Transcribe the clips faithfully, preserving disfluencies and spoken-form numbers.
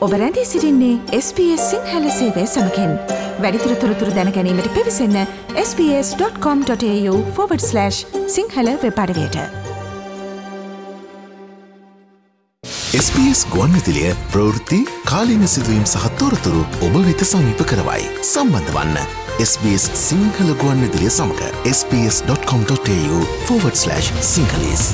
ඔබ රැඳී සිටින්නේ එස් බී එස් සිංහල සේවය සමගින්. වැඩිදුර තොරතුරු දැන ගැනීමට පිවිසන්න S B S dot com dot A U forward slash Sinhala web අඩවියට. එස් බී එස් ගුවන්විදුලිය ප්‍රවෘත්ති කාලීන සිදුවීම් සහ තොරතුරු ඔබ වෙත සමීප කරවයි. සම්බන්ධ වන්න එස් බී එස් සිංහල ගුවන්විදුලිය සමග S B S dot com dot A U forward slash Sinhalese.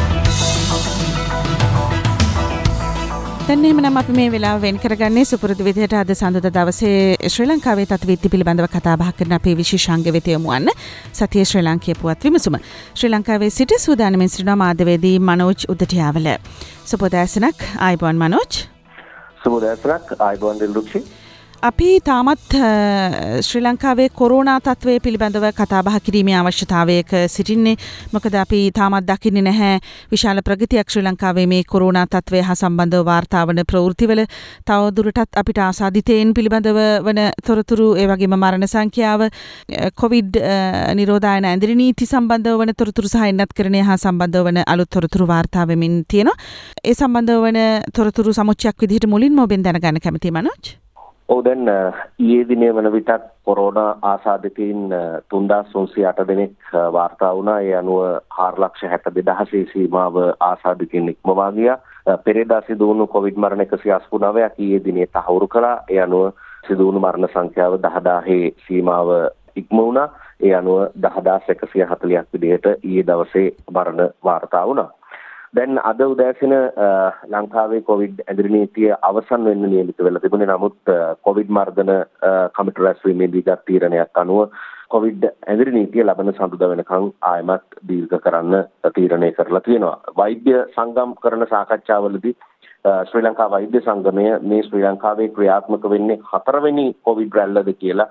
දැන් එහෙමනම් අපි මේ වෙලාව වෙන් කරගන්නේ සුපුරුදු විදිහට අද සඳුදා දවසේ ශ්‍රී ලංකාවේ තත්ත්වීති පිළිබඳව කතා බහ කරන අපේ විශේෂාංග වෙත යමු වන්න සතියේ ශ්‍රී ලාංකීය පුවත් විමසුම. ශ්‍රී ලංකාවේ සිට සූදානම්ෙන් සිටින මාධ්‍යවේදී මනෝජ් උදටියාවල. සුබෝදෑසනක් ආයුබෝවන් මනෝජ්. සුබෝදෑසනක් ආයුබෝවන් දිල්රුක්ෂි. අපි තාමත් ශ්‍රී ලංකාවේ කොරෝනා තත්ත්වය පිළිබඳව කතා බහ කිරීමේ අවශ්‍යතාවයක සිටින්නේ. මොකද අපි තාමත් දකින්නේ නැහැ විශාල ප්‍රගතියක් ශ්‍රී ලංකාවේ මේ කොරෝනා තත්ත්වය හා සම්බන්ධව වාර්තා වන ප්‍රවෘත්තිවල. තවදුරටත් අපිට ආසාදිතයින් පිළිබඳව වන තොරතුරු, ඒ වගේම මරණ සංඛ්‍යාව, කොවිඩ් නිරෝධායන ඇඳිරි නීති සම්බන්ධව වන තොරතුරු සහ එන්නත්කරණය හා සම්බන්ධව වන අලුත් තොරතුරු වාර්තා වෙමින් තියෙනවා. ඒ සම්බන්ධව වන තොරතුරු සමුච්චයක් විදිහට මුලින්ම ඔබෙන් දැනගන්න කැමතියි මනෝජ්. ඔව් දැන් ඊයේ දිනේ වන විටත් කොරෝනා ආසාදිතයින් තුන්දාස් තුන්සිය අට දෙනෙක් වාර්තා වුණා. ඒ අනුව හාර ලක්ෂ හැත්තෑ දෙදහසේ සීමාව ආසාදිතයින් ඉක්මවා ගියා. පෙරේදා සිදු වුණු කොවිඩ් මරණ එකසිය අසූ නවයක් ඊයේ දිනේ තහවුරු කළා. ඒ අනුව සිදු වුණු මරණ සංඛ්‍යාව දහදාහේ සීමාව ඉක්ම වුණා. ඒ අනුව දහදාස් එකසිය හතළියක් විදිහට ඊයේ දවසේ මරණ වාර්තා වුණා. දැන් අද උදෑසන ලංකාවේ කොවිඩ් ඇඳිරි නීතිය අවසන් වෙන්න නියමිත වෙලා තිබුණේ. නමුත් කොවිඩ් මර්ධන කමිටු රැස්වීමේදී ගත් තීරණයක් අනුව කොවිඩ් ඇඳිරි නීතිය ලබන සඳුදා වෙනකන් ආයමත් දීර්ඝ කරන්න තීරණය කරලා තියෙනවා. වෛද්‍ය සංගම් කරන සාකච්ඡාවලදී ශ්‍රී ලංකා වෛද්‍ය සංගමය මේ ශ්‍රී ලංකාවේ ක්‍රියාත්මක වෙන්නේ හතරවෙනි කොවිඩ් රැල්ලද කියලා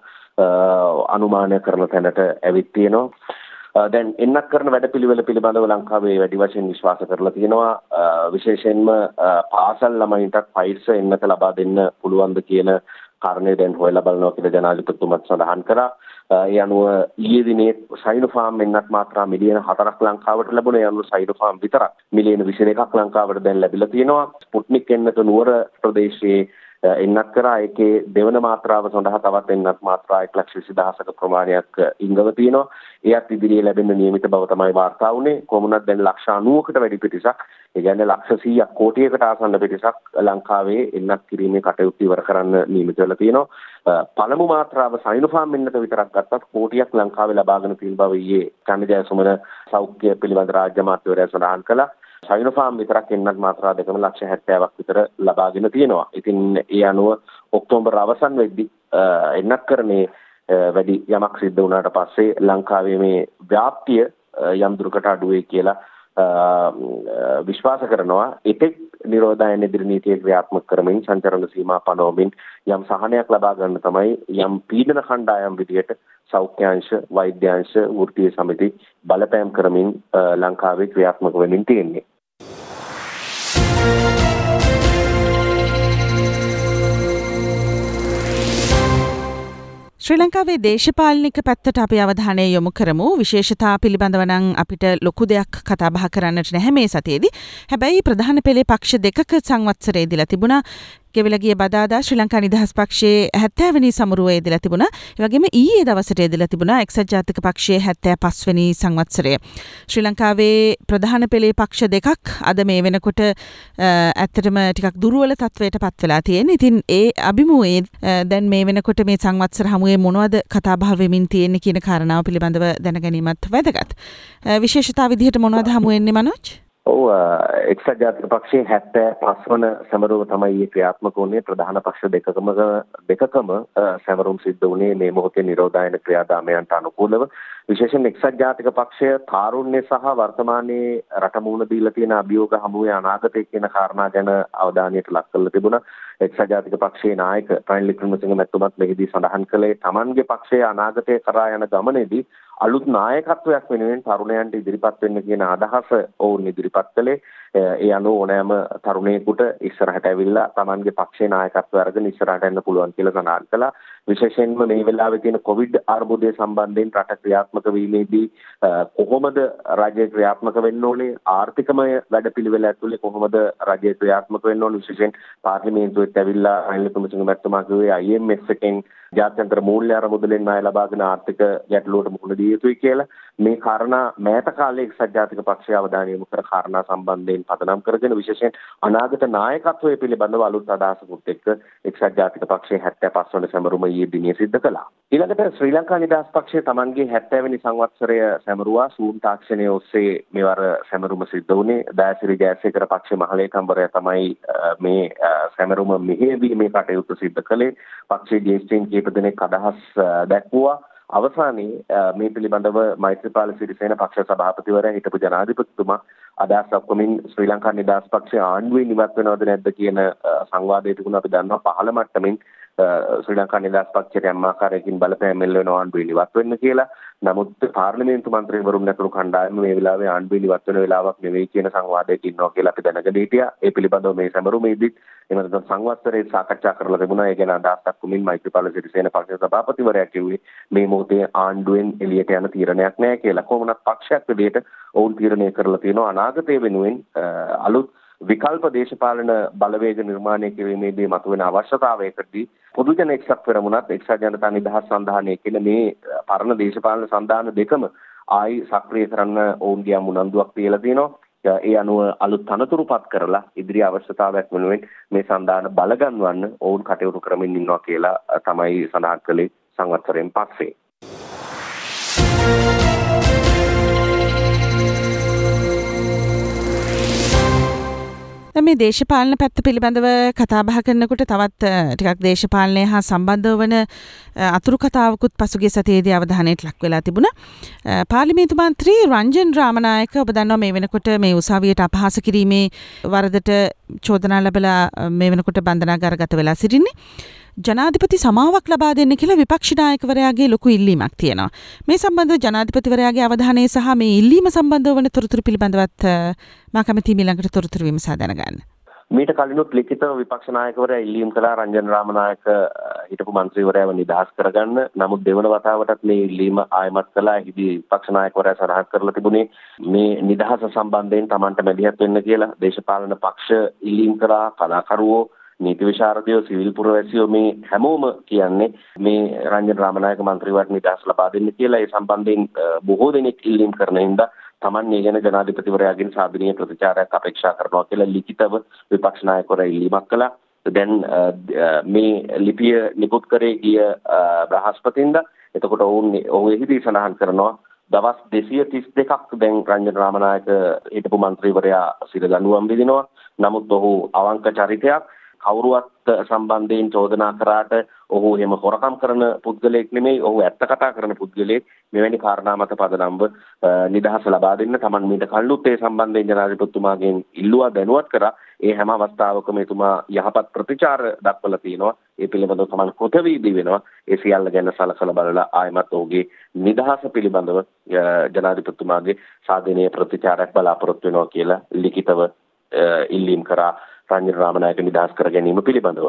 අනුමානය කරන තැනට ඇවිත් තියෙනවා. දැන් එන්නත් කරන වැඩපිළිවෙල පිළිබඳව ලංකාවේ වැඩි වශයෙන් විශ්වාස කරලා තියෙනවා. විශේෂයෙන්ම පාසල් ළමයින්ට ෆයිල්ස් එන්නත ලබා දෙන්න පුළුවන්ද කියන කාරණේ දැන් හොයලා බලනවා කියලා ජනාධිපතිතුමත් සඳහන් කරා. ඒ අනුව ඊයේ දිනේ සයිනෝෆාම් එන්නත් මාත්‍රා මිලියන හතරක් ලංකාවට ලැබුණා. ඒ අනුව සයිනෝෆාම් විතරක් මිලියන විසි එකක් ලංකාවට දැන් ලැබිලා තියෙනවා. ස්පුට්නික් එන්නත නුවර ප්‍රදේශයේ එන්නත් කරා. ඒකේ දෙවන මාත්‍රාව සඳහා තවත් එන්නත් මාත්‍රා එක ලක්ෂ විසි දහසක ප්‍රමාණයක් ඉංගව තියෙනවා. එයත් ඉදිරියේ ලැබෙන්න නියමිත බව තමයි වාර්තා වුණේ. කොමුණත් දැන් ලක්ෂ අනූවකට වැඩි පිරිසක්, ඒ කියන්නේ ලක්ෂ සීයක් කෝටියකට ආසන්න පිරිසක් ලංකාවේ එන්නත් කිරීමේ කටයුතු ඉවර කරන්න නියමිත වෙලා තියෙනවා. පළමු මාත්‍රාව සයිනෝෆාම් එන්නත විතරක් ගත්තත් කෝටියක් ලංකාවේ ලබාගෙන තියෙන බව ඊයේ චන්දජය සුමන සෞඛ්‍ය පිළිබඳ රාජ්‍ය අමාත්‍යවරයා සඳහන් කළා. සයිනෝෆාම් විතරක් එන්නත් මාත්‍රා දෙකම ලක්ෂ හැත්තෑවක් විතර ලබාගෙන තියෙනවා. ඉතින් ඒ අනුව ඔක්තෝබර් අවසන් වෙද්දී එන්නත් කරන්නේ වැඩි යමක් සිද්ධ වුණාට පස්සේ ලංකාවේ මේ ව්‍යාප්තිය යම් දුරකට අඩු වෙයි කියලා විශ්වාස කරනවා. එතෙක් නිරෝධායන ඉදිරි නීතිය ක්‍රියාත්මක කරමින් සංචරණ සීමා පනවමින් යම් සහනයක් ලබා ගන්න තමයි යම් පීඩන කණ්ඩායම් විදියට සෞඛ්‍යාංශ, වෛද්‍යාංශ, වෘත්තීය සමිති බලපෑම් කරමින් ලංකාවේ ක්‍රියාත්මක වෙමින් තියෙන්නේ. ශ්‍රී ලංකාවේ දේශපාලනික පැත්තට අපි අවධානය යොමු කරමු. විශේෂතා පිළිබඳව නම් අපිට ලොකු දෙයක් කතා බහ කරන්නට නැහැ මේ සතියේදී. හැබැයි ප්‍රධාන පෙළේ පක්ෂ දෙකක සංවත්සරය දීලා තිබුණා. ගෙවිලා ගිය බදාදා ශ්‍රී ලංකා නිදහස් පක්ෂයේ හැත්තෑ වෙනි සමරුවේ දීලා තිබුණා. ඒ වගේම ඊයේ දවසට දීලා තිබුණා එක්සත් ජාතික පක්ෂයේ හැත්තෑ පස් වෙනි සංවත්සරය. ශ්‍රී ලංකාවේ ප්‍රධාන පෙළේ පක්ෂ දෙකක් අද මේ වෙනකොට ඇත්තටම ටිකක් දුර්වල තත්වයට පත් වෙලා තියෙනවා. ඉතින් ඒ අභිමුවේ දැන් මේ වෙනකොට මේ සංවත්සර හමුවේ මොනවද කතා බහ වෙමින් තියෙන්නේ කියන කාරණාව පිළිබඳව දැන ගැනීමත් වැදගත්. විශේෂතා විදිහට මොනවද හමු වෙන්නේ මනෝජ්? ඔව් එක්සත් ජාතික පක්ෂයේ හැත්තෑ පස් වන සැමරුම තමයි ඊයේ ක්‍රියාත්මක වුණේ. ප්‍රධාන පක්ෂ දෙකකම දෙකකම සැමරුම් සිද්ධ වුණේ මේ මොහොතේ නිරෝධායන ක්‍රියාදාමයන්ට අනුකූලව. විශේෂයෙන් එක්සත් ජාතික පක්ෂය තාරුණ්‍ය සහ වර්තමානයේ රට මුහුණ දීලා තියෙන අභියෝග හමුවේ අනාගතය කියන කාරණා ගැන අවධානයට ලක් කරලා තිබුණා. එක්සත් ජාතික පක්ෂයේ නායක රනිල් වික්‍රමසිංහ මැතිතුමත් මෙහිදී සඳහන් කළේ තමන්ගේ පක්ෂයේ අනාගතය කරා යන ගමනේදී අලුත් නායකත්වයක් වෙනුවෙන් තරුණයන්ට ඉදිරිපත් වෙන්න කියන අදහස ඔවුන් ඉදිරිපත් කළේ. ඒ අනුව ඕනෑම තරුණයෙකුට ඉස්සරහට ඇවිල්ලා තමන්ගේ පක්ෂයේ නායකත්වය අරගෙන ඉස්සරහට එන්න පුළුවන් කියලා සඳහන් කළා. විශේෂයෙන්ම මේ වෙලාවේ තියෙන කොවිඩ් අර්බුදය සම්බන්ධයෙන් රට ක්‍රියාත්මක වීමේදී කොහොමද රජය ක්‍රියාත්මක වෙන්න ඕනේ, ආර්ථිකමය වැඩපිළිවෙල ඇතුලේ කොහොමද රජය ක්‍රියාත්මක වෙන්න ඕනේ, විශේෂයෙන් පාර්ලිමේන්තුවට ඇවිල්ලා රනිල් වික්‍රමසිංහ මැතිතුමා කිව්වේ I M F එකෙන් ජාත්‍යන්තර මූල්‍ය අරමුදලෙන් ණය ලබාගෙන ආර්ථික ගැටලුවට මුහුණ දිය යුතුයි කියලා. මේ කාරණා මෑත කාලයේ එක්සත් ජාතික පක්ෂය අවධානය යොමු කර කාරණා සම්බන්ධයෙන් පදනම් කරගෙන විශේෂයෙන් අනාගත නායකත්වයේ පිළිබඳව අලුත් අදහසකුත් එක්ක එක්සත් ජාතික පක්ෂයේ හැත්තෑ පහ වන සැමරුම ඊයේ දිනේ සිද්ධ කළා. ඊළඟට ශ්‍රී ලංකා නිදහස් පක්ෂය තමන්ගේ හැත්තෑ වෙනි සංවත්සරය සැමරුවා. සූම් තාක්ෂණයේ ඔස්සේ මෙවර සැමරුම සිද්ධ වුණේ. දයාසිරි ජයසේකර පක්ෂ මහලේකම්වරයා තමයි මේ සැමරුම මෙහෙයවීමේ කටයුතු සිද්ධ කළේ. පක්ෂයේ ජ්‍යෙෂ්ඨයින් කීප දෙනෙක් අදහස් දැක්වුවා. අවසානයේ මේ පිළිබඳව මෛත්‍රීපාල සිරිසේන පක්ෂ සභාපතිවරයා හිටපු ජනාධිපතිතුමා අදහස් දක්වමින් ශ්‍රී ලංකා නිදහස් පක්ෂය ආණ්ඩුවේ ඉවත් වෙනවද නැද්ද කියන සංවාදයේ තිබුණ අපි දන්නවා පහළ මට්ටමින් ශ්‍රී ලංකා නිදහස් පක්ෂයට යම් ආකාරයකින් බලපෑම් එල්ල වෙනවා ආණ්ඩුවේ ඉවත් වෙන්න කියලා. නමුත් පාර්ලිමේන්තු මන්ත්‍රීවරුන් නැතුණු කණ්ඩායම මේ වෙලාවේ ආණ්ඩුවේ ඉවත් වෙන වෙලාවක් නෙවෙයි කියන සංවාදයක ඉන්නවා කියලා අපි දැනගෙන හිටියා. ඒ පිළිබඳව මේ සැමරුමේදීත් එමෙන්න සංවත්සරයේ සාකච්ඡා කරලා තිබුණා. ඒ ගැන අදහස් දක්වමින් මෛත්‍රීපාල සිරිසේන පක්ෂ සභාපතිවරයා කිව්වේ මේ මොහොතේ ආණ්ඩුවෙන් එළියට යන තීරණයක් නැහැ කියලා. කොහොමනත් පක්ෂයක් විදිහට ඔවුන් තීරණය කරලා තියෙනවා අනාගතයේ වෙනුවෙන් අලුත් විකල්ප දේශපාලන බලවේග නිර්මාණය කිරීමේදී මතුවෙන අවශ්‍යතාවයකදී පොදු ජන එක්සත් පෙරමුණත් එක්සත් ජනතා නිදහස් සන්ධානය කියන මේ පරණ දේශපාලන සන්ධාන දෙකම ආයි සක්‍රිය කරන්න ඔවුන්ගේ උනන්දුවක් තියලා තියෙනවා. ඒ අනුව අලුත් තනතුරුපත් කරලා ඉදිරි අවශ්‍යතාවයක් වෙනුවෙන් මේ සන්ධාන බලගන්වන්න ඔවුන් කටයුතු කරමින් ඉන්නවා කියලා තමයි සඳහන් කළේ සංවත්සරයෙන් පස්සේ. මේ දේශපාලන පැත්ත පිළිබඳව කතා බහ කරනකොට තවත් ටිකක් දේශපාලනය හා සම්බන්ධ වන අතුරු කතාවකුත් පසුගිය සතියේදී අවධානයට ලක් වෙලා තිබුණා. පාර්ලිමේන්තු මන්ත්‍රී රංජන් රාමනායක ඔබ දන්නවා මේ වෙනකොට මේ උසාවියට අපහාස කිරීමේ වරදට චෝදනා ලැබලා මේ වෙනකොට බන්ධනාගාරගත වෙලා සිටින්නේ. ජනාධිපති සමාවක් ලබා දෙන්න කියලා විපක්ෂ නායකවරයාගේ ලොකු ඉල්ලීමක් තියෙනවා. මේ සම්බන්ධව ජනාධිපතිවරයාගේ අවධානය සහ මේ ඉල්ලීම සම්බන්ධව වන තොරතුරු පිළිබඳවත් මා කැමතියි ඊළඟට තොරතුරු විමසා දැනගන්න. මීට කලිනුත් ලිඛිතව විපක්ෂ නායකවරයා ඉල්ලීම් කළා රංජන් රාමනායක හිටපු මන්ත්‍රීවරයාව නිදහස් කරගන්න. නමුත් දෙවන වතාවටත් මේ ඉල්ලීම ආයමත් කළා. එහිදී විපක්ෂ නායකවරයා සඳහන් කරලා තිබුණේ මේ නිදහස සම්බන්ධයෙන් Tamanට මැදිහත් වෙන්න කියලා. දේශපාලන පක්ෂ ඉල්ලීම් කළා, කලාකරුවෝ, නීති විශාරදයෝ, සිවිල් පුරවැසියෝ මේ හැමෝම කියන්නේ මේ රංජන් රාමනායක මන්ත්‍රීවරයාට නිදහස් ලබා දෙන්න කියලා. ඒ සම්බන්ධයෙන් බොහෝ දෙනෙක් ඉල්ලීම් කරන හින්දා Taman මේ ගැන ජනාධිපතිවරයාගෙන් සාධනීය ප්‍රතිචාරයක් අපේක්ෂා කරනවා කියලා ලිඛිතව විපක්ෂ නායකවරයා ඉල්ලීමක් කළා. දැන් මේ ලිපිය නිකුත් කරේ ගිය බ්‍රහස්පතින්දා. එතකොට ඔවුන් ඔහු එහිදී සඳහන් කරනවා දවස් දෙසිය තිස් දෙකක් දැන් රංජන් රාමනායක හිටපු මන්ත්‍රීවරයා සිර දඬුවම් විඳිනවා. නමුත් ඔහු අවංක චරිතයක්. කවුරුවත් සම්බන්ධයෙන් චෝදනා කරාට ඔහු එහෙම හොරකම් කරන පුද්ගලයෙක් නෙමෙයි. ඔහු ඇත්ත කතා කරන පුද්ගලයෙක්. මෙවැනි කාරණා මත පදනම්ව නිදහස ලබා දෙන්න Taman මීට කලිනුත් ඒ සම්බන්ධයෙන් ජනාධිපතිතුමාගෙන් ඉල්ලුවා, දැනුවත් කරා. ඒ හැම අවස්ථාවකම එතුමා යහපත් ප්‍රතිචාර දක්වලා තියෙනවා. ඒ පිළිබඳව Taman කොතෙවිදී වෙනවා. ඒ සියල්ල ගැන සලකලා බලලා ආයමත් ඔහුගේ නිදහස පිළිබඳව ජනාධිපතිතුමාගේ සාධනීය ප්‍රතිචාරයක් බලාපොරොත්තු වෙනවා කියලා ලිඛිතව ඉල්ලීම් කරා රංජන් රාමනායක නිදහස් කර ගැනීම පිළිබඳව.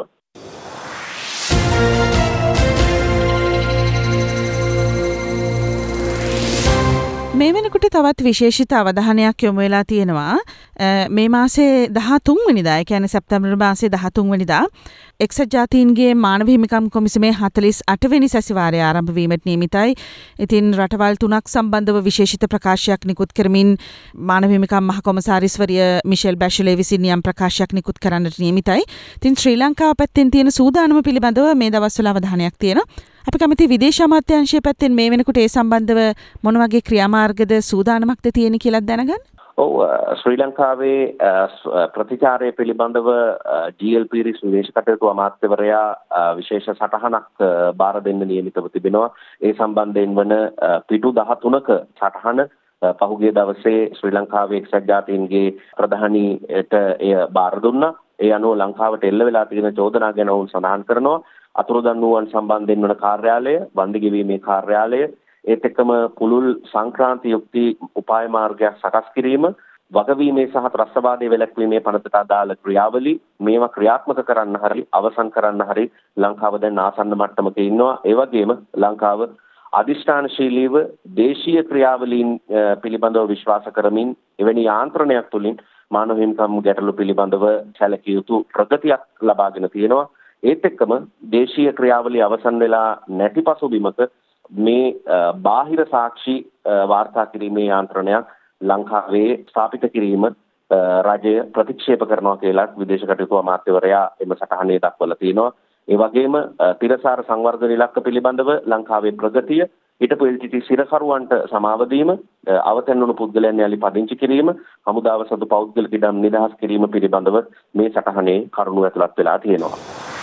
මේ වෙනකොට තවත් විශේෂිත අවධානයක් යොමු වෙලා තියෙනවා. මේ මාසේ දහතුන් වෙනිදා, ඒ කියන්නේ සැප්තැම්බර් මාසේ දහතුන් වෙනිදා එක්සත් ජාතීන්ගේ මානව හිමිකම් කොමිසමේ හතළිස් අට වෙනි සැසිවාරය ආරම්භ වීමට නියමිතයි. ඉතින් රටවල් තුනක් සම්බන්ධව විශේෂිත ප්‍රකාශයක් නිකුත් කරමින් මානව හිමිකම් මහ කොමසාරිස්වරිය මිෂෙල් බැෂලේ විසින් යම් ප්‍රකාශයක් නිකුත් කරන්නට නියමිතයි. ඉතින් ශ්‍රී ලංකාව පැත්තෙන් තියෙන සූදානම පිළිබඳව මේ දවස්වල අවධානයක් තියෙනවා. අපි කැමති විදේශ අමාත්‍යාංශය පැත්තෙන් මේ වෙනකොට ඒ සම්බන්ධව මොන වගේ ක්‍රියාමාර්ගද සූදානමක්ද තියෙන්නේ කියලා දැනගන්න. ඔව් ශ්‍රී ලංකාවේ ප්‍රතිචාරය පිළිබඳව ජී එල් පීරිස් විදේශ කටයුතු අමාත්‍යවරයා විශේෂ සටහනක් බාර දෙන්න නියමිතව තිබෙනවා. ඒ සම්බන්ධයෙන් වන පිටු දහතුනක සටහන පහුගිය දවසේ ශ්‍රී ලංකාවේ එක්සත් ජාතීන්ගේ ප්‍රධානීට එය බාර දුන්නා. ඒ අනුව ලංකාවට එල්ල වෙලා තියෙන චෝදනා ගැන ඔවුන් සඳහන් කරනවා. අතුරුදන්වුවන් සම්බන්ධයෙන් වන කාර්යාලය, වන්දි ගෙවීමේ කාර්යාලය, ඒත් එක්කම පුළුල් සංක්‍රාන්ති යුක්ති උපාය මාර්ගයක් සකස් කිරීම, වගවීමේ සහ ත්‍රස්තවාදයේ වැළැක්වීමේ පනතට අදාළ ක්‍රියාවලි මේවා ක්‍රියාත්මක කරන්න හරි අවසන් කරන්න හරි ලංකාව දැන් ආසන්න මට්ටමක ඉන්නවා. ඒ වගේම ලංකාව අධිෂ්ඨානශීලීව දේශීය ක්‍රියාවලීන් පිළිබඳව විශ්වාස කරමින් එවැනි යාන්ත්‍රණයක් තුළින් මානව හිමිකම් ගැටලු පිළිබඳව සැලකිය යුතු ප්‍රගතියක් ලබාගෙන තියෙනවා. ඒත් එක්කම දේශීය ක්‍රියාවලිය අවසන් වෙලා නැති පසුබිමක මේ බාහිර සාක්ෂි වාර්තා කිරීමේ යාන්ත්‍රණයක් ලංකාවේ ස්ථාපිත කිරීම රජය ප්‍රතික්ෂේප කරනවා කියලා විදේශ කටයුතු අමාත්‍යවරයා එම සටහනේ දක්වලා තියෙනවා. ඒ වගේම තිරසාර සංවර්ධන ඉලක්ක පිළිබඳව ලංකාවේ ප්‍රගතිය හිටපු එල් ටී ටී සිරකරුවන්ට සමාව දීම, අවතැන් වුණු පුද්ගලයන් යලි පදිංචි කිරීම, හමුදාව සතු පෞද්ගලික ඉඩම් නිදහස් කිරීම පිළිබඳව මේ සටහනේ කරුණු ඇතුළත් වෙලා තියෙනවා.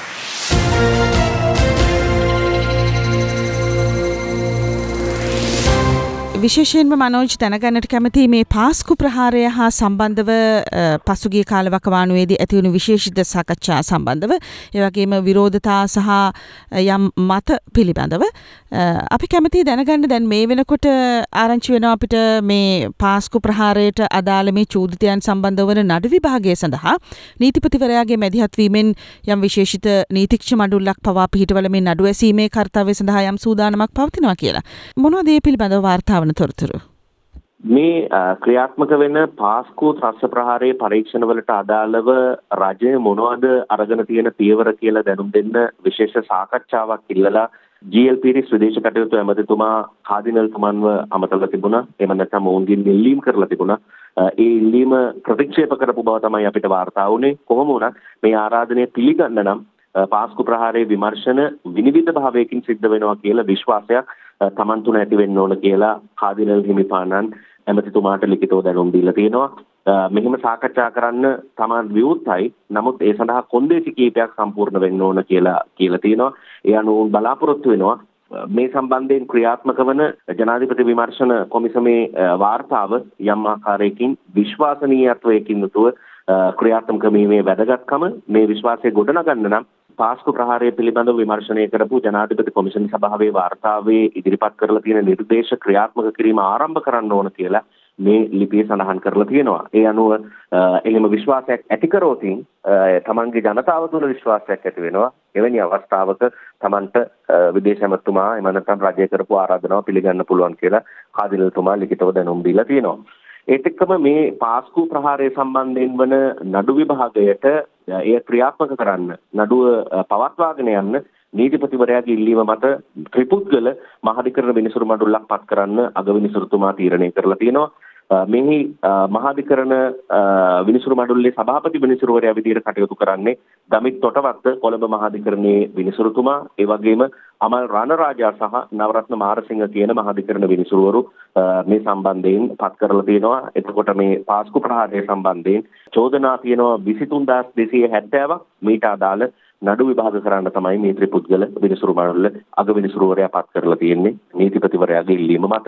විශේෂයෙන්ම මනෝජ් දැනගන්නට කැමති මේ පාස්කු ප්‍රහාරය හා සම්බන්ධව පසුගිය කාලවකවානුවේදී ඇතිවුණු විශේෂිත සාකච්ඡා සම්බන්ධව ඒ වගේම විරෝධතා සහ යම් මත පිළිබඳව අපි කැමති දැනගන්න දැන් මේ වෙනකොට ආරංචි වෙනවා අපිට මේ පාස්කු ප්‍රහාරයට අදාළ මේ චූදිතයන් සම්බන්ධ වන නඩු විභාගය සඳහා නීතිපතිවරයාගේ මැදිහත් වීමෙන් යම් විශේෂිත නීතිඥ මඬුල්ලක් පවා පිහිටවල මේ නඩු ඇසීමේ කර්තව්‍ය සඳහා යම් සූදානමක් පවතිනවා කියලා. මොනවද මේ පිළිබඳව වාර්තා වන තොරතුරු? මේ ක්‍රියාත්මක වෙන පාස්කු ත්‍රස්ත ප්‍රහාරයේ පරීක්ෂණවලට අදාළව රජය මොනවද අරගෙන තියෙන පියවර කියලා දැනුම් දෙන්න විශේෂ සාකච්ඡාවක් ඉල්ලලා ජී එල් පීරිස් විදේශ කටයුතු ඇමතිතුමා කාදිනල් තුමන්ව අමතලා තිබුණා. එහෙම නැත්නම් ඔවුන්ගෙන් ඉල්ලීම් කරලා තිබුණා. ඒ ඉල්ලීම ප්‍රතික්ෂේප කරපු බව තමයි අපිට වාර්තා වුණේ. කොහොම වුණත් මේ ආරාධනය පිළිගන්න නම් පාස්කු ප්‍රහාරයේ විමර්ශන විනිවිද භාවයකින් සිද්ධ වෙනවා කියලා විශ්වාසයක් තමන් තුන ඇති වෙන්න ඕන කියලා කාදිනල් හිමිපාණන් ඇමතිතුමාට ලිඛිතව දැනුම් දීලා තියෙනවා. මෙහිම සාකච්ඡා කරන්න තමන් විවෘතයි. නමුත් ඒ සඳහා කොන්දේසි කීපයක් සම්පූර්ණ වෙන්න ඕන කියලා කියලා තියෙනවා. ඒ අනුව බලාපොරොත්තු වෙනවා මේ සම්බන්ධයෙන් ක්‍රියාත්මක වන ජනාධිපති විමර්ශන කොමිසමේ වාර්තාව යම් ආකාරයකින් විශ්වාසනීයත්වයකින් යුතුව ක්‍රියාත්මක වීමේ වැදගත්කම මේ විශ්වාසය ගොඩනගන්න නම් පාස්කු ප්‍රහාරය පිළිබඳව විමර්ශනය කරපු ජනාධිපති කොමිෂන් සභාවේ වාර්තාවේ ඉදිරිපත් කරලා තියෙන නිර්දේශ ක්‍රියාත්මක කිරීම ආරම්භ කරන්න ඕන කියලා මේ ලිපියේ සඳහන් කරලා තියෙනවා. ඒ අනුව එහෙම විශ්වාසයක් ඇති කරෝතින් තමන්ගේ ජනතාව තුළ විශ්වාසයක් ඇති වෙනවා. එවැනි අවස්ථාවක තමන්ට විදේශ ඇමතුමා එහෙම නැත්නම් රජය කරපු ආරාධනාව පිළිගන්න පුළුවන් කියලා කාදිනල්තුමා ලිඛිතව දැනුම් දීලා තියෙනවා. ඒත් එක්කම මේ පාස්කු ප්‍රහාරය සම්බන්ධයෙන් වන නඩු විභාගයට එය ක්‍රියාත්මක කරන්න නඩුව පවත්වාගෙන යන්න නීතිපතිවරයාගේ ඉල්ලීම මත ත්‍රිපුද්ගල මහාධිකරණ විනිසුරු මඬුල්ලක් පත් කරන්න අගවිනිසුරුතුමා තීරණය කරලා තියෙනවා. මෙහි මහාධිකරණ විනිසුරු මඬුල්ලේ සභාපති විනිසුරුවරයා විදිහට කටයුතු කරන්නේ දමිත් තොටවත්ත කොළඹ මහාධිකරණයේ විනිසුරුතුමා, ඒ වගේම අමල් රණරාජා සහ නවරත්න මාරසිංහ කියන මහාධිකරණ විනිසුරුවරු මේ සම්බන්ධයෙන් පත් කරලා තියෙනවා. එතකොට මේ පාස්කු ප්‍රහාරය සම්බන්ධයෙන් චෝදනා තියෙනවා විසිතුන් හදාස් දෙසිය හැත්තෑවක්. මීට අදාළ නඩු විභාග කරන්න තමයි මේ ත්‍රිපුද්ගල විනිසුරු මඬුල්ල අග විනිසුරුවරයා පත් කරලා තියෙන්නේ නීතිපතිවරයාගේ ඉල්ලීම මත.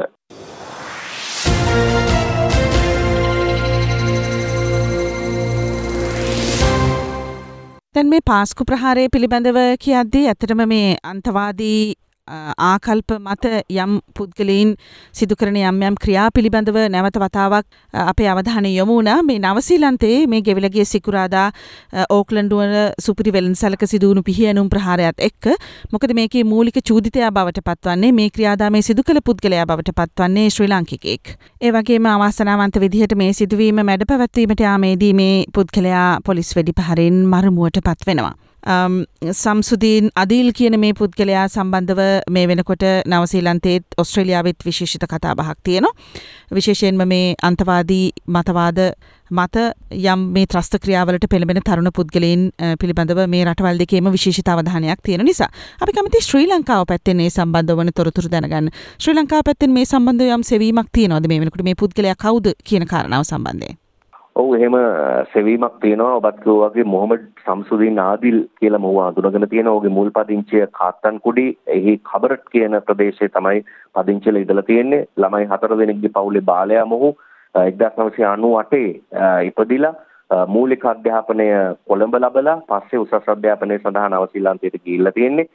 දැන් මේ පාස්කු ප්‍රහාරය පිළිබඳව කියද්දී ඇත්තටම මේ අන්තවාදී ආකල්ප මත යම් පුද්ගලයන් සිදු කරන යම් යම් ක්‍රියා පිළිබඳව නැවත වතාවක් අපේ අවධානය යොමු වුණා. මේ නවසීලන්තයේ මේ ගෙවිලා ගිය සිකුරාදා ඕක්ලන්ඩ් වල සුපිරි වෙළඳසැලක සිදු වුණු පිහියනුම් ප්‍රහාරයත් එක්ක මොකද මේකේ මූලික චූදිතයා බවට පත්වන්නේ මේ ක්‍රියාදාමයේ සිදු කළ පුද්ගලයා බවට පත්වන්නේ ශ්‍රී ලාංකිකයෙක්. ඒ වගේම අවාසනාවන්ත විදිහට මේ සිදුවීම මැඩ පැවැත්වීමට යාමේදී මේ පුද්ගලයා පොලිස් වෙඩිපහරින් මරුමුවට පත් වෙනවා. සම්සුදීන් අදීල් කියන මේ පුද්ගලයා සම්බන්ධව මේ වෙනකොට නවසීලන්තයේත් ඔස්ට්‍රේලියාවෙත් විශේෂිත කතාබහක් තියෙනවා. විශේෂයෙන්ම මේ අන්තවාදී මතවාද මත යම් මේ ත්‍රස්ත ක්‍රියාවලට පෙළඹෙන තරුණ පුද්ගලයන් පිළිබඳව මේ රටවල් දෙකේම විශේෂිත අවධානයක් තියෙන නිසා අපි කැමති ශ්‍රී ලංකාව පැත්තෙන් මේ සම්බන්ධ වන තොරතුරු දැනගන්න. ශ්‍රී ලංකාව පැත්තෙන් මේ සම්බන්ධව යම් සෙවීමක් තියෙනවද මේ වෙනකොට මේ පුද්ගලයා කවුද කියන කාරණාව සම්බන්ධයෙන්? ඔව් එහෙම සෙවීමක් තියෙනවා. ඔබත් කිව්වා වගේ මොහමඩ් සම්සුදීන් ආදිල් කියලා මොහු අඳුනගෙන තියෙනවා. ඔහුගේ මුල් පදිංචිය කාත්තන්කුඩි එහි කබරට් කියන ප්‍රදේශයේ තමයි පදිංචිලා ඉඳලා තියෙන්නේ. ළමයි හතර දෙනෙක්ගේ පවුලේ බාලයා මොහු එක්දාස් නවසිය අනූ අටේ ඉපදිලා මූලික අධ්‍යාපනය කොළඹ ලබලා පස්සේ උසස් අධ්‍යාපනය සඳහා නවසීලන්තයට ගිහිල්ලා තියෙන්නේ.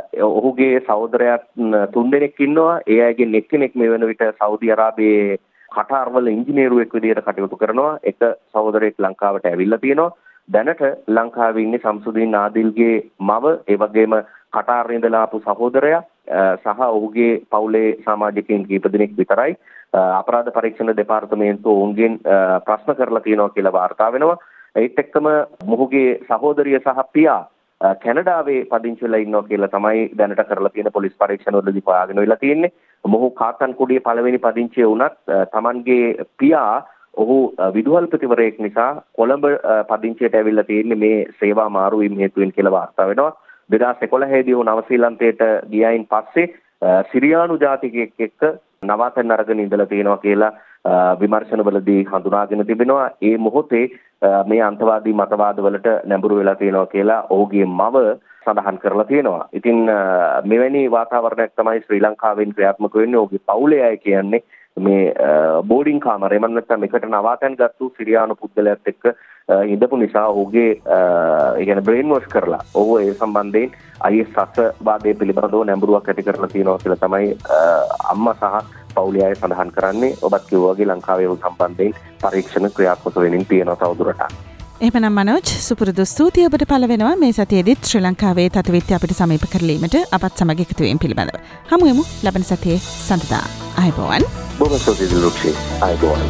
ඔහුගේ සහෝදරයා තුන් දෙනෙක් ඉන්නවා. ඒ අයගෙන් එක්කෙනෙක් මේ වෙන විට සෞදි අරාබියේ කටාර්වල ඉංජිනේරුවෙක් විදිහට කටයුතු කරනවා. එක සහෝදරයෙක් ලංකාවට ඇවිල්ලා තියෙනවා. දැනට ලංකාවේ ඉන්නේ සම්සුදීන් ආදිල්ගේ මව, ඒ වගේම කටාරේ ඉඳලා ආපු සහෝදරයා සහ ඔහුගේ පවුලේ සමාජිකයින් කීප දෙනෙක් විතරයි. අපරාධ පරීක්ෂණ දෙපාර්තමේන්තුව ඔවුන්ගෙන් ප්‍රශ්න කරලා තියෙනවා කියලා වාර්තා වෙනවා. ඒත් එක්කම මොහුගේ සහෝදරිය සහ පියා කැනඩාවේ පදිංචි වෙලා ඉන්නවා කියලා තමයි දැනට කරලා තියෙන පොලිස් පරීක්ෂණවලදී හොයාගෙන වෙලා තියෙන්නේ. මොහු කාතන්කුඩියේ පළවෙනි පදිංචිය වුණත් තමන්ගේ පියා ඔහු විදුහල්පතිවරයෙක් නිසා කොළඹ පදිංචියට ඇවිල්ලා තියෙන්නේ මේ සේවා මාරු වීම හේතුවෙන් කියලා වාර්තා වෙනවා. දෙදාස් එකොළහ දී ඔහු නවසීලන්තයට ගියායින් පස්සේ සිරියානු ජාතිකයෙක් එක්ක නවාතැන් අරගෙන ඉඳලා තියෙනවා කියලා විමර්ශනවලදී හඳුනාගෙන තිබෙනවා. ඒ මොහොතේ මේ අන්තවාදී මතවාදවලට නැඹුරු වෙලා තියෙනවා කියලා ඔහුගේ මව සඳහන් කරලා තියෙනවා. ඉතින් මෙවැනි වාතාවරණයක් තමයි ශ්‍රී ලංකාවෙන් ක්‍රියාත්මක වෙන්නේ. ඔහුගේ පවුලේ අය කියන්නේ මේ බෝඩින් කාමරේ මම නැත්නම් එකට නවාතැන් ගත්තු සිරියානු පුද්ගලයාත් එක්ක ඉඳපු නිසා ඔහුගේ ඒ කියන්නේ බ්‍රේන් වොෂ් කරලා ඔහු ඒ සම්බන්ධයෙන් අය එස් අත්වාදයේ පිළිබඳව නැඹුරුවක් ඇති කරලා තියෙනවා කියලා තමයි අම්මා සහ පවුලේ අය සඳහන් කරන්නේ. ඔබත් කිව්වා වගේ ලංකාවේ ඔහු සම්බන්ධයෙන් පරීක්ෂණ ක්‍රියාත්මක වෙමින් තියෙනවා තවදුරටත්. එහෙමනම් මනෝජ් සුපුරුදු ස්තුතිය ඔබට පළ වෙනවා මේ සතියේදීත් ශ්‍රී ලංකාවේ තත්ත්වය අපිට සමීප කරලීමට අපත් සමග එකතු වීම පිළිබඳව. හමු වෙමු ලබන සතියේ සඳුදා. ආයුබෝවන්. බොහොම ස්තුතියි ලුක්ෂි. ආයුබෝවන්.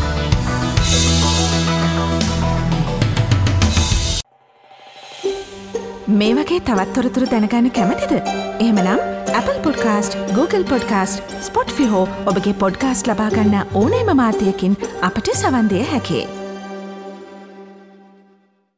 මේ වගේ තවත් තොරතුරු දැනගන්න කැමතිද? එහෙමනම් Apple Podcast, Google Podcast, Spotify හෝ ඔබගේ පොඩ්කාස්ට් ලබා ගන්න ඕනෑම මාධ්‍යයකින් අපට සවන් දෙන්න හැකියි.